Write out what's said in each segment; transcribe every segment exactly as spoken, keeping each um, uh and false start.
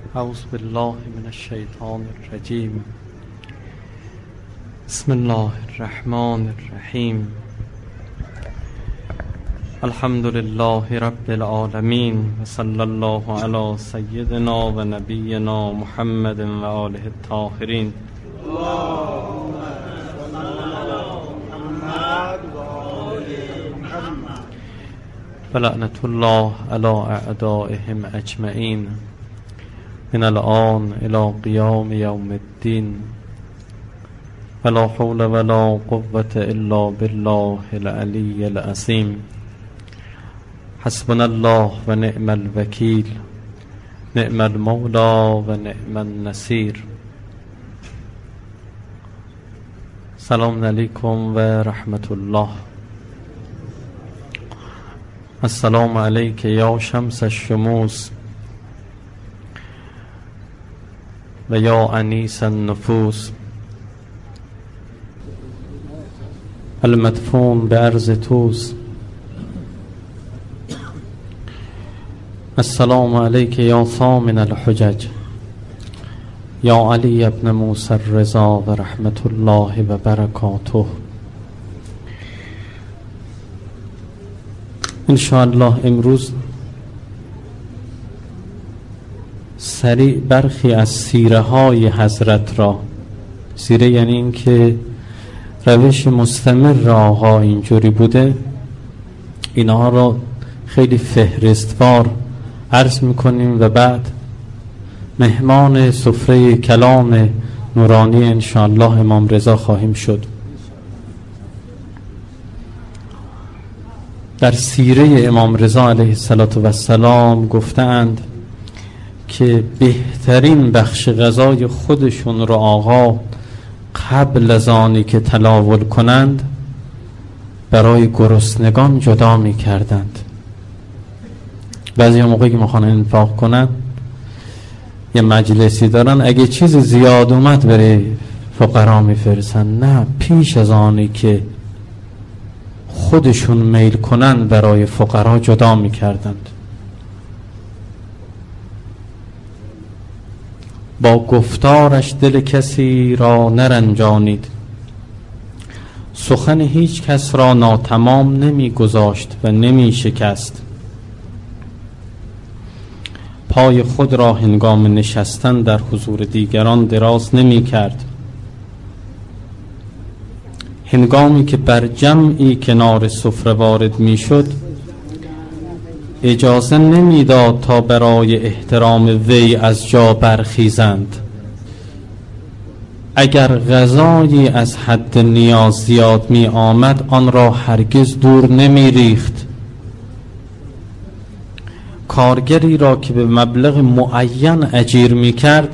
اعوذ بالله من الشیطان الرجیم. بسم الله الرحمن الرحیم. الحمد لله رب العالمین و صلی الله علی سیدنا و نبینا محمد و آله الطاهرین. ولعنة الله علی اعدائهم اجمعین من الآن الى قیام یوم الدین. ولا حول ولا قوة الا بالله العلی العظیم. حسبنا الله و نعم الوکیل، نعم المولا و نعم النصیر. سلام علیکم و رحمت الله. السلام علیک یا شمس الشموس و یا انیس النفوس، المدفون به ارض توس. السلام علیک یا ثامن الحجج، یا علی ابن موسی الرضا و رحمت الله و برکاته. انشاءالله امروز سریع برخی از سیره های حضرت را، سیره یعنی این که روش مستمر را آقا اینجوری بوده، اینها را خیلی فهرستوار عرض میکنیم و بعد مهمان سفره کلام نورانی انشاءالله امام رضا خواهیم شد. در سیره امام رضا علیه السلام گفتند که بهترین بخش غذای خودشون رو آقا قبل از آنی که تناول کنند برای گرسنگان جدا می کردند. بعضی موقعی که میخوان انفاق کنن یه مجلسی دارن، اگه چیز زیاد اومد برای فقرا میفرستن، نه پیش از آنی که خودشون میل کنن برای فقرا جدا میکردند. با گفتارش دل کسی را نرنجانید، سخن هیچ کس را ناتمام نمی گذاشت و نمی شکست. پای خود را هنگام نشستن در حضور دیگران دراز نمی کرد. هنگامی که بر جمعی کنار سفره وارد می شد اجازه نمی داد تا برای احترام وی از جا برخیزند. اگر غذایی از حد نیاز زیاد می آمد آن را هرگز دور نمی ریخت. کارگری را که به مبلغ معین اجیر می کرد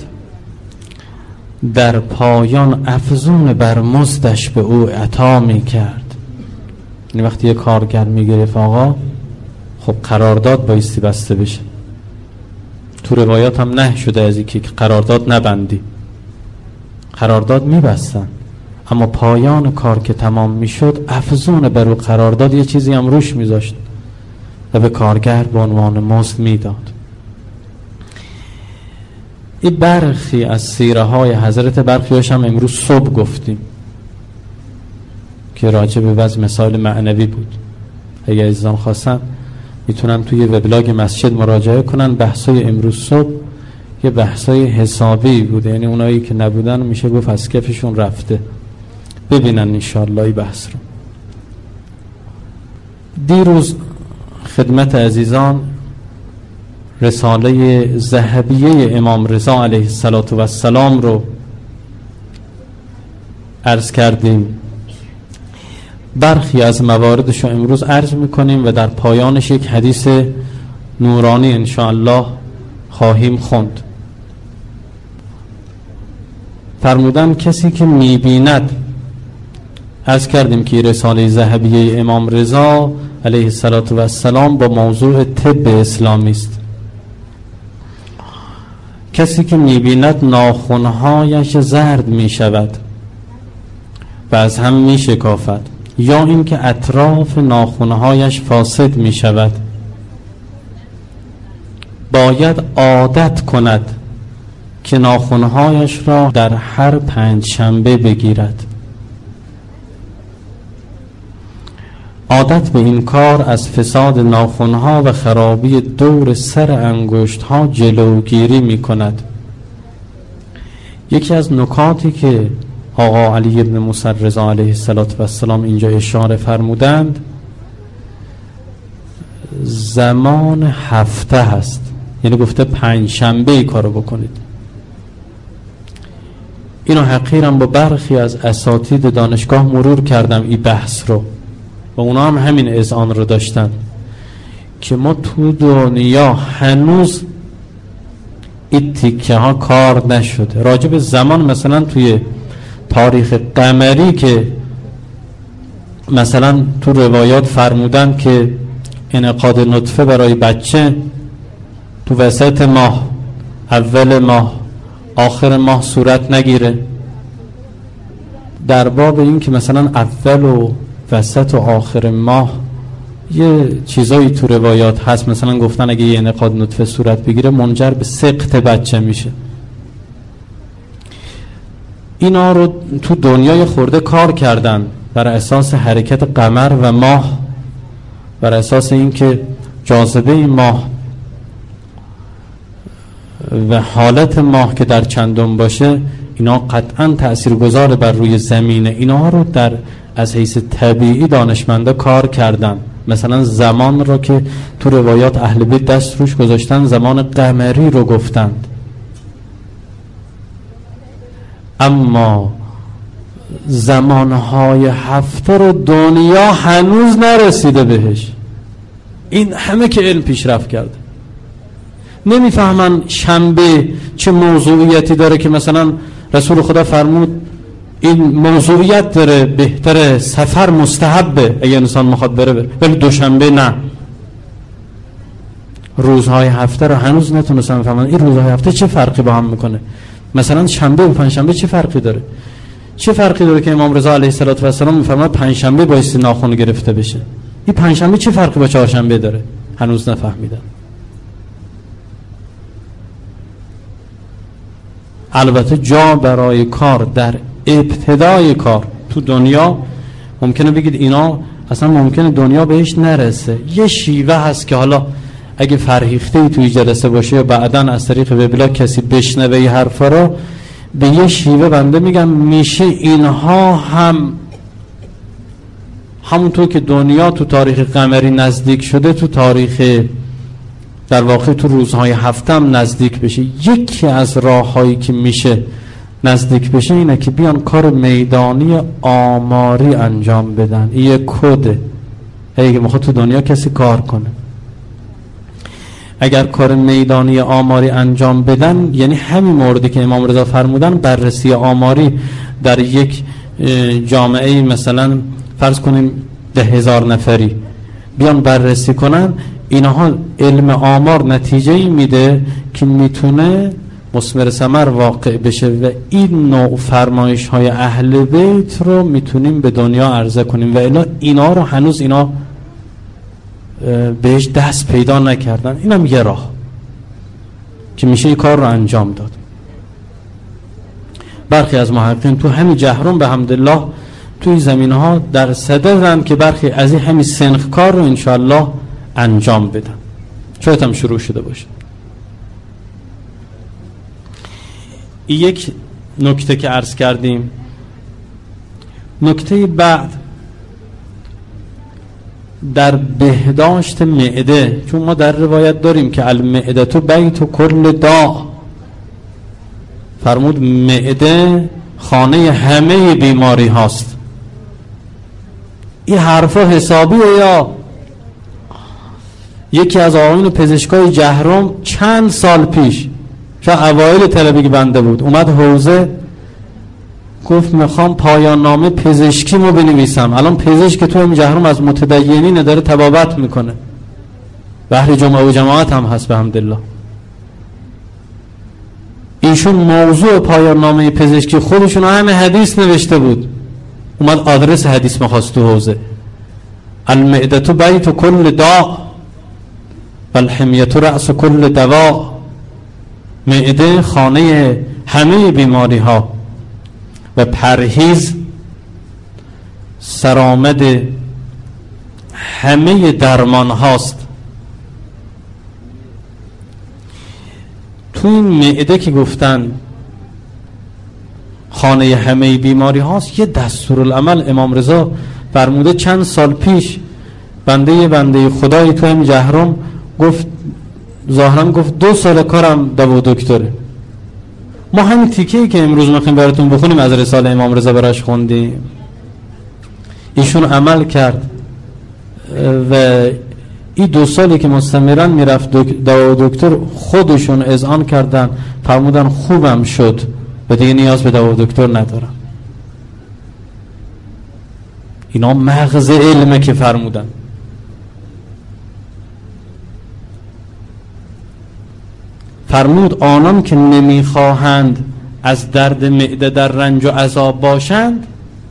در پایان افزون بر مزدش به او عطا می کرد. یعنی وقتی یه کارگر می گرفت آقا، خب قرارداد بایستی بسته بشه. تو روایات هم نه شده از اینکه قرارداد نبندی، قرارداد می بستن، اما پایان کار که تمام می شد افزون بر او قرارداد یه چیزی هم روش می داشت و به کارگر به عنوان مزد می داد. این برخی از سیره های حضرت، برخیاش هم امروز صبح گفتیم که راجع به بعض مسائل معنوی بود. اگه عزیزان خواستن میتونن توی وبلاگ مسجد مراجعه کنن. بحثای امروز صبح یه بحثای حسابی بود، یعنی اونایی که نبودن میشه گفت از کفشون رفته. ببینن انشاءالله این بحث رو. دیروز خدمت عزیزان رساله ذهبیه امام رضا علیه السلام رو عرض کردیم. برخی از مواردش رو امروز عرض میکنیم و در پایانش یک حدیث نورانی انشاءالله خواهیم خوند. فرمودن کسی که میبیند، عرض کردیم که رساله ذهبیه امام رضا علیه السلام با موضوع طب اسلامی است. کسی که میبیند ناخنهایش زرد میشود و از هم میشکافد، یا اینکه اطراف ناخنهایش فاسد میشود، باید عادت کند که ناخنهایش را در هر پنج شنبه بگیرد. عادت به این کار از فساد ناخنها و خرابی دور سر انگشتها جلوگیری می کند. یکی از نکاتی که آقا علی بن موسی رضا علیه السلام اینجا اشاره فرمودند زمان هفته هست، یعنی گفته پنج شنبه ای کارو بکنید. اینو حقیرم با برخی از اساتید دانشگاه مرور کردم این بحث رو و اونا هم همین اذعان رو داشتن که ما تو دنیا هنوز این تیکه ها کار نشده. راجع به زمان مثلا توی تاریخ قمری که مثلا تو روایات فرمودن که انعقاد نطفه برای بچه تو وسط ماه، اول ماه، آخر ماه صورت نگیره. در باب این که مثلا اول و وسط و آخر ماه یه چیزایی تو روایات هست، مثلا گفتن اگه یه انعقاد نطفه صورت بگیره منجر به سقط بچه میشه. اینا رو تو دنیای خورده کار کردن بر اساس حرکت قمر و ماه، بر اساس اینکه جاذبه ماه و حالت ماه که در چندم باشه اینا قطعا تأثیرگذار بر روی زمینه. اینا رو در از حیث طبیعی دانشمندا کار کردن. مثلا زمان رو که تو روایات اهل بیت دست روش گذاشتن زمان قمری رو گفتند، اما زمانهای هفته رو دنیا هنوز نرسیده بهش. این همه که علم پیشرفت کرده نمیفهمن شنبه چه موضوعیتی داره که مثلا رسول خدا فرمود این موضوعیت داره، بهتره سفر مستحبه اگه انسان میخواد بره بره، ولی دوشنبه نه. روزهای هفته رو هنوز نتونستم بفهمن این روزهای هفته چه فرقی با هم میکنه. مثلا شنبه و پنجشنبه چه فرقی داره؟ چه فرقی داره که امام رضا علیه السلام میفرماد پنجشنبه بایستی ناخن گرفته بشه؟ این پنجشنبه چه فرقی با چهارشنبه داره؟ هنوز نفهمیدن. البته جا برای کار در ابتدای کار تو دنیا ممکنه بگید اینا اصلا ممکنه دنیا بهش نرسه. یه شیوه هست که حالا اگه فرهیخته توی جلسه باشه یا بعداً از طریق وبلاگ کسی بشنوه این حرفا رو، به یه شیوه بنده میگم میشه اینها هم همونطور که دنیا تو تاریخ قمری نزدیک شده تو تاریخ در واقع تو روزهای هفته هم نزدیک بشه. یکی از راههایی که میشه نزدیک بشه اینه که بیان کار میدانی آماری انجام بدن. این یک کده اگه میخواد تو دنیا کسی کار کنه. اگر کار میدانی آماری انجام بدن یعنی همین موردی که امام رضا فرمودن، بررسی آماری در یک جامعه مثلا فرض کنیم ده هزار نفری بیان بررسی کنن، اینها علم آمار نتیجه ای میده که میتونه مثمر ثمر واقع بشه و این نوع فرمایش های اهل بیت رو میتونیم به دنیا عرضه کنیم و الا اینا رو هنوز اینا بهش دست پیدا نکردن. اینم یه راه که میشه این کار رو انجام داد. برخی از محققین تو همین جهرم به حمدالله توی زمینه ها در صدرن که برخی از این همین سنخ کار رو انشاءالله انجام بدن، شاید هم شروع شده باشه. این یک نکته که عرض کردیم. نکته بعد در بهداشت معده، چون ما در روایت داریم که المعده تو بیت و کل داء، فرمود معده خانه همه بیماری هاست. این حرفا حسابیه یا یکی از آقایون پزشکای جهرم چند سال پیش که اوایل طلبه بنده بود اومد حوزه گفت میخوام پایان نامه پزشکیمو بنویسم. الان پزشک تو این جهرم از متدینین داره تبابت میکنه، بحر جمعه و جماعت هم هست به حمدالله. ایشون موضوع پایان نامه پزشکی خودشون همه حدیث نوشته بود، اومد آدرس حدیث میخواست تو حوزه. المعده بیت کل داء والحمیه رأس کل دواء. معده خانه همه بیماری ها و پرهیز سرآمد همه درمان هاست. تو این معده که گفتن خانه همه بیماری هاست، یه دستورالعمل امام رضا فرموده. چند سال پیش بنده یه بنده خدایی تو هم جهرم گفت، ظاهرا گفت دو سال کارم دو دکتره. ما همین تیکه‌ای که امروز میخوایم براتون بخونیم از رساله امام رضا براش خوندیم. ایشون عمل کرد و این دو سالی که مستمرا میرفت دو دکتر خودشون اذعان کردن، فرمودن خوبم شد و دیگه نیاز به دو دکتر ندارم. اینا مغز علمه که فرمودن. فرمود آنان که نمیخواهند از درد معده در رنج و عذاب باشند،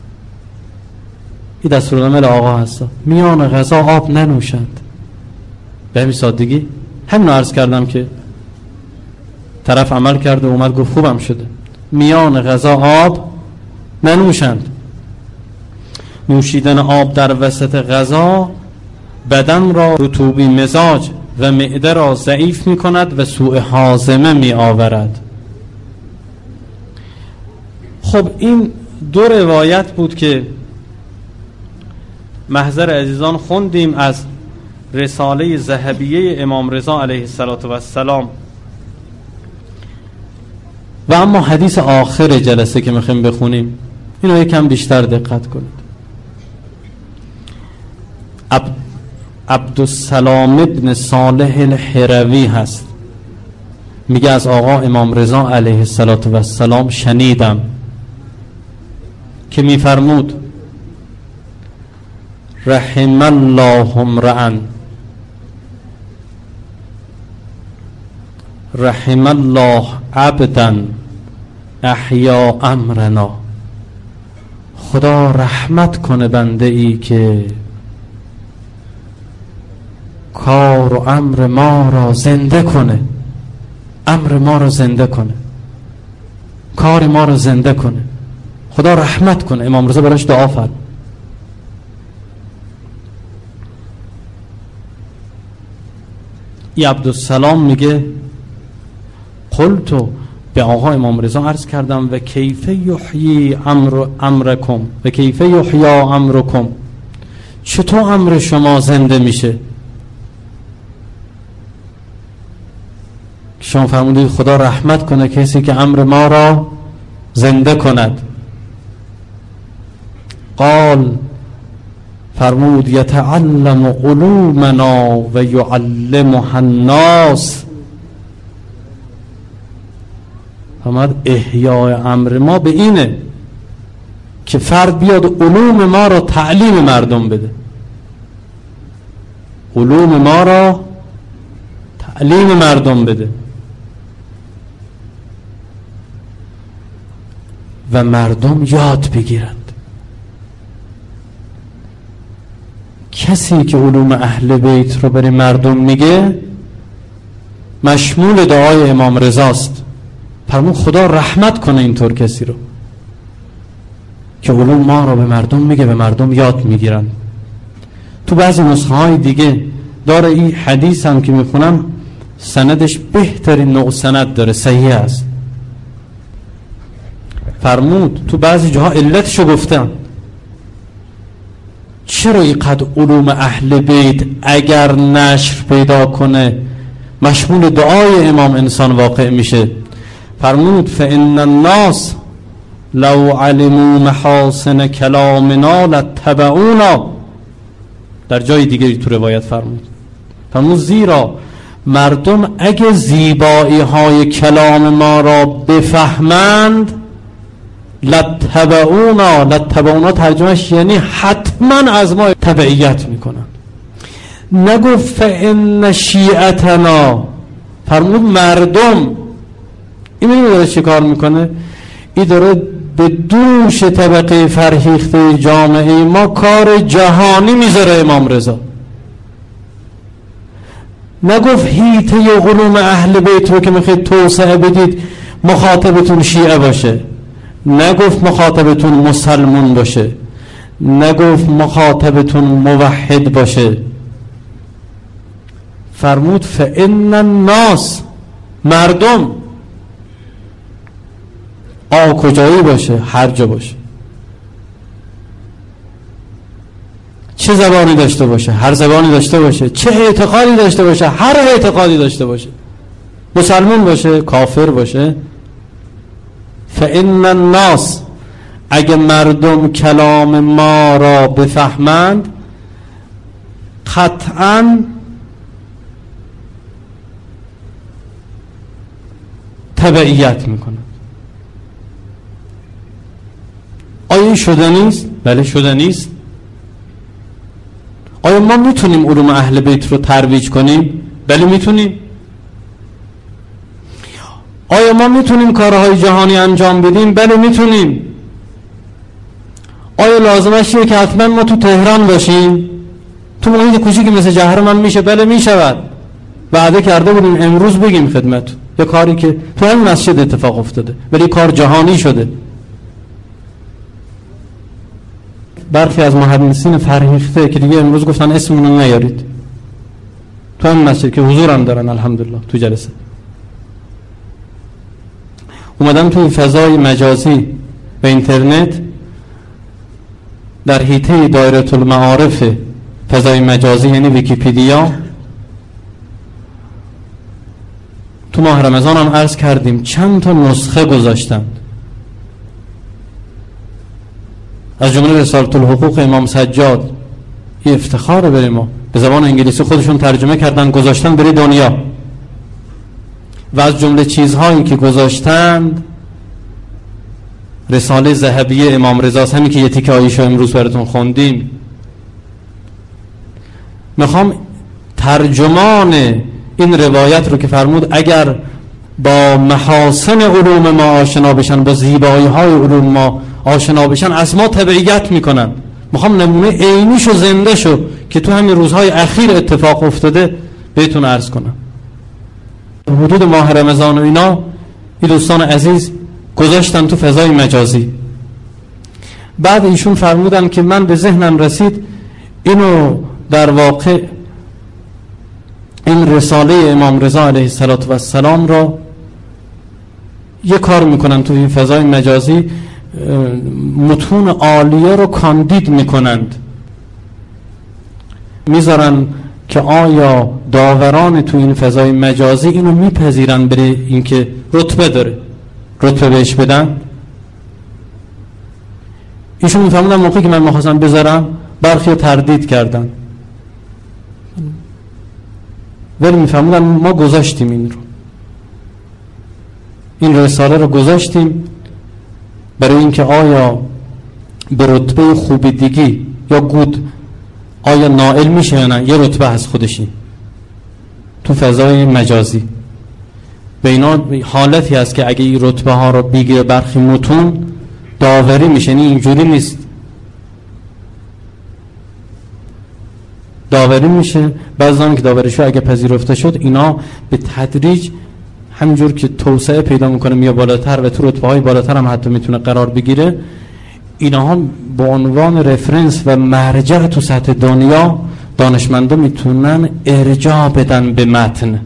این دستورالعمل آقا هستا، میان غذا آب ننوشند. به همین سادگی همین عرض کردم که طرف عمل کرده و اومد گفت خوبم شده. میان غذا آب ننوشند. نوشیدن آب در وسط غذا بدن را رطوبی مزاج و معده را ضعیف می کند و سوء هاضمه می آورد. خب این دو روایت بود که محضر عزیزان خوندیم از رساله ذهبیه امام رضا علیه السلام. و اما حدیث آخر جلسه که میخوایم بخونیم اینو یکم بیشتر دقت کنید. عبد عبدالسلام ابن صالح الحروی هست، میگه از آقا امام رضا علیه السلام شنیدم که میفرمود رحم الله امرأ رحم الله عبدا احیا امرنا. خدا رحمت کنه بنده ای که کار و امر ما را زنده کنه، امر ما را زنده کنه، کار ما را زنده کنه. خدا رحمت کنه. امام رضا براش دعا فرمود. ای عبدالسلام میگه قلتو، به آقا امام رضا عرض کردم و کیف یحیی امر امرکم و کیف یحیی امرکم، چطور امر شما زنده میشه؟ شما فرمودید خدا رحمت کنه کسی که امر ما را زنده کند. قال، فرمود یتعلم علومنا و یعلمها الناس. فرمود احیای امر ما به اینه که فرد بیاد علوم ما را تعلیم مردم بده، علوم ما را تعلیم مردم بده و مردم یاد بگیرند. کسی که علوم اهل بیت رو برای مردم میگه مشمول دعای امام رضاست. فرمود خدا رحمت کنه اینطور کسی رو که علوم ما رو به مردم میگه و مردم یاد میگیرن. تو بعضی نسخه های دیگه داره این حدیث هم که میخونم سندش بهترین نوع سند داره، صحیح است. فرمود تو بعضی جاها علتشو گفتم، چرا اینقدر علوم اهل بیت اگر نشر پیدا کنه مشمول دعای امام انسان واقع میشه؟ فرمود فإن الناس لو علموا محاسن کلامنا لاتبعونا. در جای دیگری تو روایت فرمود فرمود زیرا مردم اگه زیبایی های کلام ما را بفهمند لاتبعونا، لاتبعونا ترجمهش یعنی حتما از ما تبعیت میکنن. نگفت فإن شیعتنا، فرمود مردم. این میدونی داره چه کار میکنه؟ این داره به دوش طبقه فرهیخته جامعه ما کار جهانی میذاره. امام رضا نگفت هیته علوم اهل بیت رو که میخواید توسعه بدید مخاطبتون شیعه باشه، نگفت مخاطبتون مسلمون باشه، نگفت مخاطبتون موحد باشه. فرمود فإن الناس، مردم، آ کجایی باشه؟ هر جا باشه. چه زبانی داشته باشه؟ هر زبانی داشته باشه. چه اعتقادی داشته باشه؟ هر اعتقادی داشته باشه. مسلمان باشه، کافر باشه. فإن الناس، اگه مردم کلام ما را بفهمند قطعاً تبعیت میکنند. آیا این شده نیست؟ بله شده نیست. آیا ما میتونیم علوم اهل بیت رو ترویج کنیم؟ بله میتونیم. آیا ما میتونیم کارهای جهانی انجام بدیم؟ بله میتونیم. آیا لازمش اینه که حتما ما تو تهران باشیم؟ تو محیط کوچیکی مثل جهرمان میشه؟ بله میشود. وعده کرده بودیم امروز بگیم خدمت یه کاری که تو همین مسجد اتفاق افتاده ولی کار جهانی شده. برخی از محدثین فرهیخته که دیگه امروز گفتن اسممون رو نیارید، تو همین مسجد که حضورم دارن الحمدلله تو جلسه، اومدن تو فضای مجازی و اینترنت در حیطه دایره المعارف فضای مجازی یعنی ویکیپیدیا، تو ماه رمضان هم عرض کردیم چند تا نسخه گذاشتند از جمله رسالة الحقوق امام سجاد. این افتخاره برای ما. به زبان انگلیسی خودشون ترجمه کردن گذاشتن بری دنیا. و از جمله چیزهایی که گذاشتند رساله ذهبیه امام رضا، همین که یه تیکه آیشو امروز براتون خوندیم. میخوام ترجمان این روایت رو که فرمود اگر با محاسن علوم ما آشنا بشن، با زیبایی های علوم ما آشنا بشن، از ما تبعیت میکنن. میخوام نمونه عینیشو زنده شو که تو همین روزهای اخیر اتفاق افتاده بهتون عرض کنم. حدود ماه رمضان و اینا این دوستان عزیز گذاشتن تو فضای مجازی. بعد ایشون فرمودن که من به ذهنم رسید اینو در واقع این رساله امام رضا علیه السلام را یه کار میکنن تو این فضای مجازی، متون عالیه رو کاندید میکنند، میذارن که آیا داوران تو این فضای مجازی اینو میپذیرن برای اینکه رتبه داره، رتبه بهش بدن. ایشون میفهمونن موقعی که من میخواستم بذارم برخی تردید کردن، ولی میفهمونن ما گذاشتیم این رو، این رساله رو گذاشتیم برای اینکه آیا به رتبه خوبی دیگی یا گود آیا نائل میشه یا نه. یه رتبه از خودشین تو فضای مجازی به اینا حالتی هست که اگه این رتبه ها رو بگیره برخی متون داوری میشه. این اینجوری نیست، داوری میشه. بعضی که داوریشو اگه پذیرفته شد اینا به تدریج همینجور که توسعه پیدا میکنه میاد بالاتر و تو رتبه های بالاتر هم حتی میتونه قرار بگیره. اینا هم به عنوان رفرنس و مرجع تو سطح دنیا دانشمندا میتونن ارجاع بدن به متن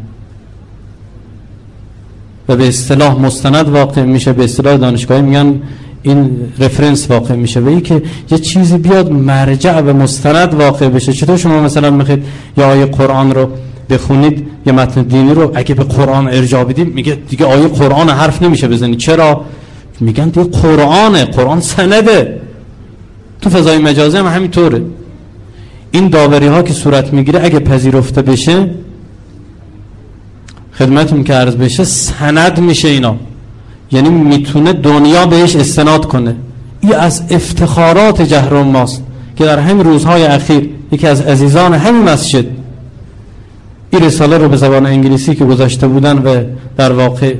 و به اصطلاح مستند واقع میشه. به اصطلاح دانشگاهی میگن این رفرنس واقع میشه و این که یه چیزی بیاد مرجع و مستند واقع بشه. چطور شما مثلا میخواید یا آیه قرآن رو بخونید یا متن دینی رو اگه به قرآن ارجاع بدیم میگه دیگه آیه قرآن حرف نمیشه بزنی. چرا؟ میگن دیگه قرآنه، قرآن سنده. تو فضای مجازی هم همینطوره. این داوری ها که صورت میگیره اگه پذیرفته بشه خدمتون که عرض بشه سند میشه اینا، یعنی میتونه دنیا بهش استناد کنه. این از افتخارات جهرم ماست که در همین روزهای اخیر یکی از عزیزان همین مسجد این رساله رو به زبان انگلیسی که گذاشته بودن و در واقع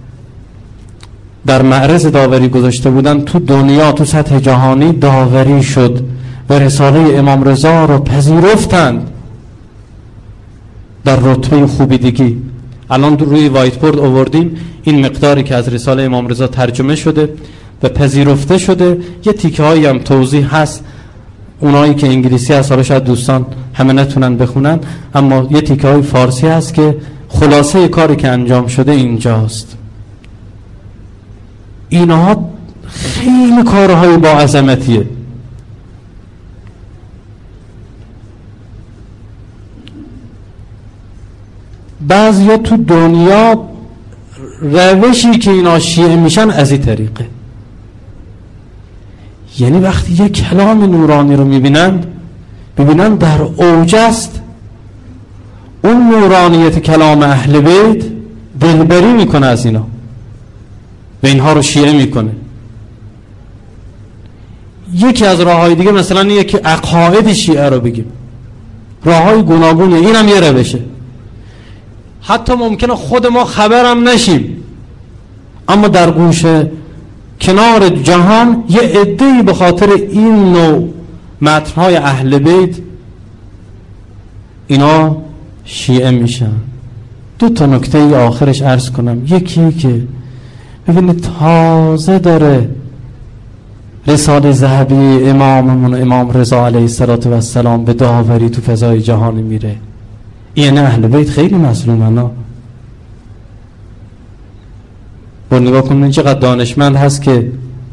در معرض داوری گذاشته بودن تو دنیا تو سطح جهانی داوری شد و رساله امام رضا رو پذیرفتند. در رتبه خوبیدگی. الان روی وایت بورد آوردیم این مقداری که از رساله امام رضا ترجمه شده و پذیرفته شده. یه تیکه هایی هم توضیح هست، اونایی که انگلیسی هست حالا شاید دوستان همه نتونن بخونن، اما یه تیکه های فارسی هست که خلاصه کاری که انجام شده اینجاست. اینها خیلی کارهای با عظمتیه. بعضیا تو دنیا روشی که اینا شیعه میشن از این طریقه، یعنی وقتی یک کلام نورانی رو میبینن ببینن در اوج است، اون نورانیت کلام اهل بیت دلبری میکنه از اینا و اینها رو شیعه میکنه. یکی از راههای دیگه مثلا اینه که عقاید شیعه رو بگیم، راههای گوناگونه، این هم یه روشه. حتی ممکنه خود ما خبرم نشیم، اما در گوشه کنار جهان یه عده‌ای به خاطر این نوع متن‌های اهل بیت اینا شیعه میشن. دو تا نکته ای آخرش عرض کنم. یکی که ببینید تازه داره رساله ذهبی اماممون امام رضا علیه السلام به داوری تو فضای جهانی میره. این اهل بیت خیلی مظلومن ها. با نگاه کنید چقدر دانشمند هست که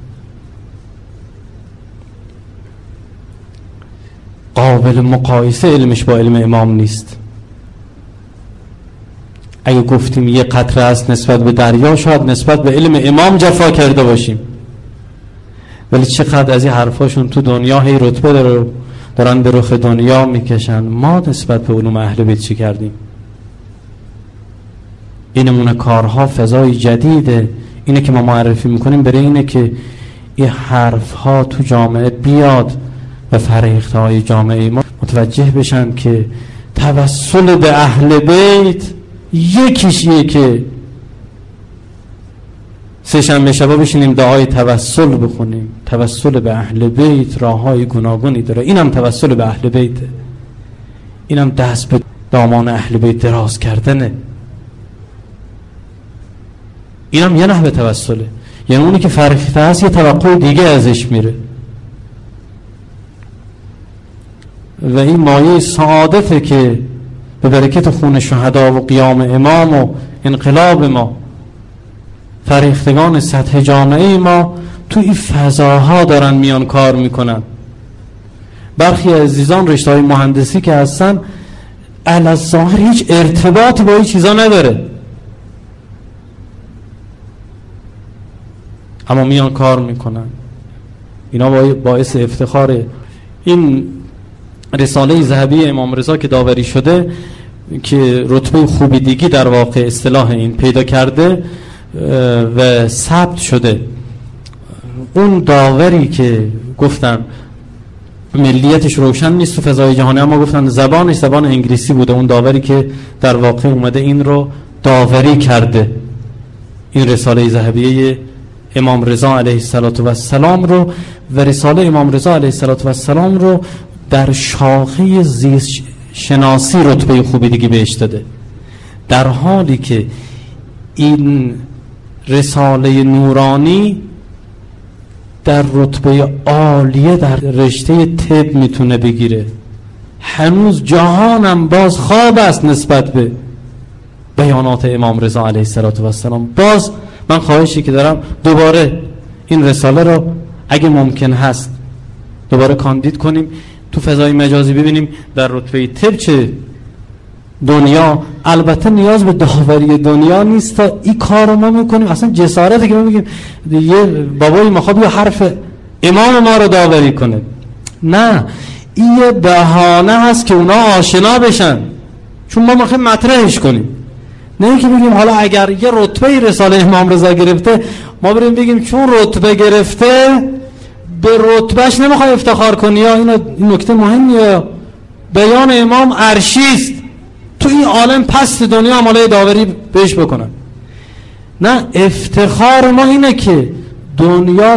قابل مقایسه علمش با علم امام نیست. اگه گفتیم یه قطره است نسبت به دریا، شاید نسبت به علم امام جفا کرده باشیم، ولی چقدر از این حرفاشون تو دنیا هی رتبه داره، دارن به رخ دنیا میکشن. ما نسبت به علوم اهل بیت چی کردیم؟ این نمونه کارها فضای جدیده. اینه که ما معرفی میکنیم برای اینه که این حرفها تو جامعه بیاد و فرهیخته های جامعه ما متوجه بشن که توسل به اهل بیت یکیش یه که سه شنبه شبا بشینیم دعای توسل بخونیم. توسل به اهل بیت راههای گوناگونی داره، اینم توسل به اهل بیته، اینم دست به دامان اهل بیت دراز کردنه، اینم یه نحوه توسله. یعنی اونی که فرهیخته هست یه توقع دیگه ازش میره و این مایه سعادته که به برکت خون شهدا و قیام امام و انقلاب ما فرهیختگان سطح جامعه ما تو این فضاها دارن میان کار میکنن. برخی عزیزان رشته های مهندسی که هستن الظاهر هیچ ارتباطی با این چیزا نداره، اما میان کار میکنن. اینا باعث افتخاره. این رساله ذهبی امام رضا که داوری شده که رتبه خوبیدگی در واقع اصطلاح این پیدا کرده و ثبت شده، اون داوری که گفتن ملیتش روشن نیست تو فضای جهانی، اما گفتن زبانش زبان انگلیسی بوده، اون داوری که در واقع اومده این رو داوری کرده، این رساله ذهبیه امام رضا علیه السلام رو و رساله امام رضا علیه السلام رو در شاخه زیست شناسی رتبه خوبیدگی بهش داده، در حالی که این رساله نورانی در رتبه عالیه در رشته طب میتونه بگیره. هنوز جهانم باز خواب است نسبت به بیانات امام رضا علیه السلام. باز من خواهشی که دارم دوباره این رساله رو اگه ممکن هست دوباره کاندید کنیم تو فضای مجازی، ببینیم در رتبه طب چه دنیا. البته نیاز به داوری دنیا نیست تا این کار رو ما میکنیم، اصلا جسارته که ما میگیم یه بابای ما خواب یه حرف امام ما رو داوری کنه. نه، این یه بهانه هست که اونا آشنا بشن، چون ما میخوایم مطرحش کنیم، نه اینکه بگیم حالا اگر یه رتبه رساله امام رضا گرفته ما بریم بگیم چون رتبه گرفته به رتبهش نمیخوای افتخار کنی. یا این نکته مهمیه، بیان امام عرشیست، تو این عالم پست دنیا عماله داوری بهش بکنن. نه، افتخار ما اینه که دنیا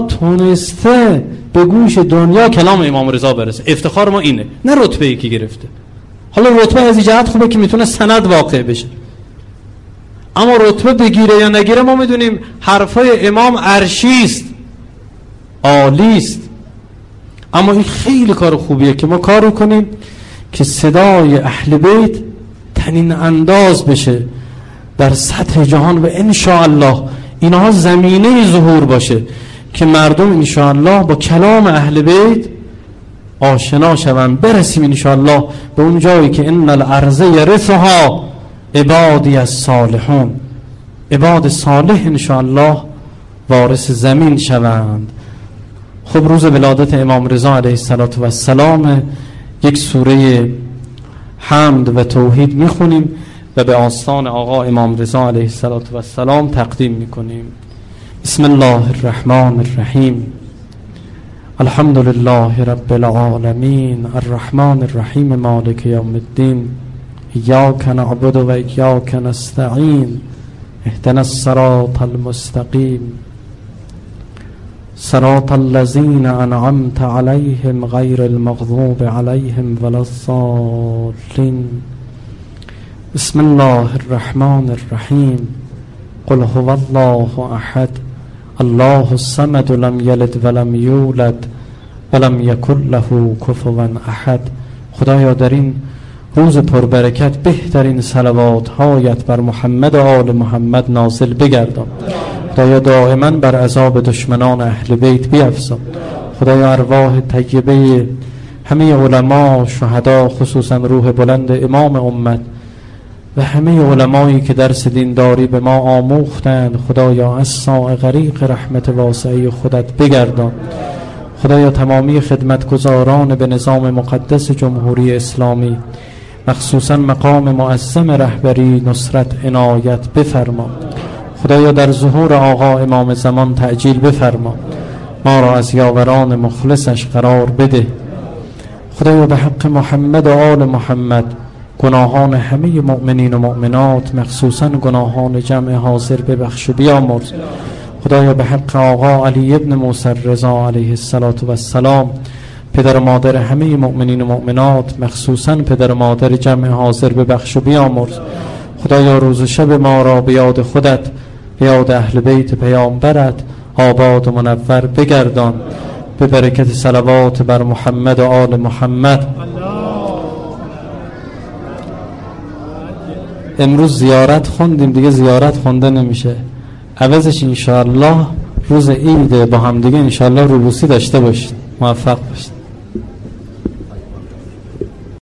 تونسته به گوش دنیا کلام امام رضا برسه، افتخار ما اینه، نه رتبه‌ای که گرفته. حالا رتبه از این جهت خوبه که میتونه سند واقع بشه، اما رتبه بگیره یا نگیره ما میدونیم حرفای امام عرشیست، عالیست. اما این خیلی کار خوبیه که ما کاری کنیم که صدای اهل بیت تنین انداز بشه در سطح جهان و انشاءالله اینها زمینه ظهور باشه که مردم انشاءالله با کلام اهل بیت آشنا شوند، برسیم انشاءالله به اون جایی که ان الارض یرثها عبادی الصالحون، عباد صالح انشاءالله وارث زمین شوند. خب روز ولادت امام رضا علیه السلام یک سوره حمد و توحید میخونیم و به آستان آقا امام رضا علیه السلام تقدیم میکنیم. بسم الله الرحمن الرحیم. الحمد لله رب العالمین الرحمن الرحیم مالک یوم الدین ایاک نعبد و ایاک نستعین اهدنا الصراط المستقیم صراط الذین انعمت علیهم غیر المغضوب علیهم ولا الضالین. بسم الله الرحمن الرحیم. قل هو الله احد الله الصمد لم یلد ولم یولد ولم یکن له کفوا احد. خدایا در این روز پربرکت بهترین صلوات هایت بر محمد و آل محمد نازل بگردان. خدایا دائما بر عذاب دشمنان اهل بیت بیفزا. خدایا ارواح طیبه همه علما، شهدا، خصوصا روح بلند امام امت و همه علمایی که درس دینداری به ما آموختند، خدایا از ساع غریق رحمت واسعه خودت بگردان. خدایا تمامی خدمتگزاران به نظام مقدس جمهوری اسلامی، مخصوصا مقام معظم رهبری، نصرت عنایت بفرما. خدایا در ظهور آقا امام زمان تعجیل بفرما، ما را از یاوران مخلصش قرار بده. خدایا به حق محمد و آل محمد گناهان همه مؤمنین و مؤمنات، مخصوصا گناهان جمع حاضر ببخش و بیامرز. خدایا به حق آقا علی ابن موسی رضا علیه السلام، پدر و مادر همه مؤمنین و مؤمنات، مخصوصا پدر و مادر جمع حاضر ببخش و بیامرز. خدایا روز شب ما را به یاد خودت، به یاد اهل بیت پیامبرت آباد و منور بگردان، به برکت صلوات بر محمد و آل محمد. امروز زیارت خوندیم، دیگه زیارت خونده نمیشه، عوضش انشاءالله روز عید با هم دیگه انشاءالله روبوسی داشته باشید. موفق باشید.